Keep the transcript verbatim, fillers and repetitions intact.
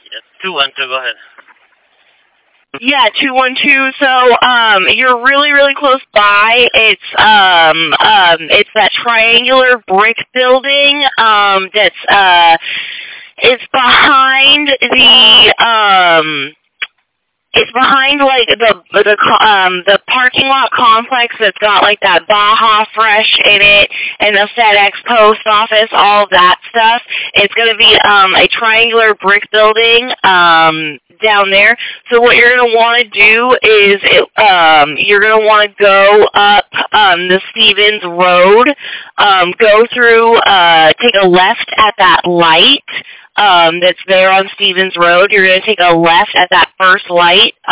Yeah, two one two. Go ahead. Yeah, two one two. So, um, you're really, really close by. It's, um, um, it's that triangular brick building, um, that's, uh, it's behind the, um, it's behind, like, the, the, um, the parking lot complex that's got, like, that Baja Fresh in it, and the FedEx post office, all of that stuff. It's gonna be, um, a triangular brick building, um, down there. So what you're going to want to do is, it, um, you're going to want to go up, um, the Stevens Road, um, go through, uh, take a left at that light, um, that's there on Stevens Road. You're going to take a left at that first light,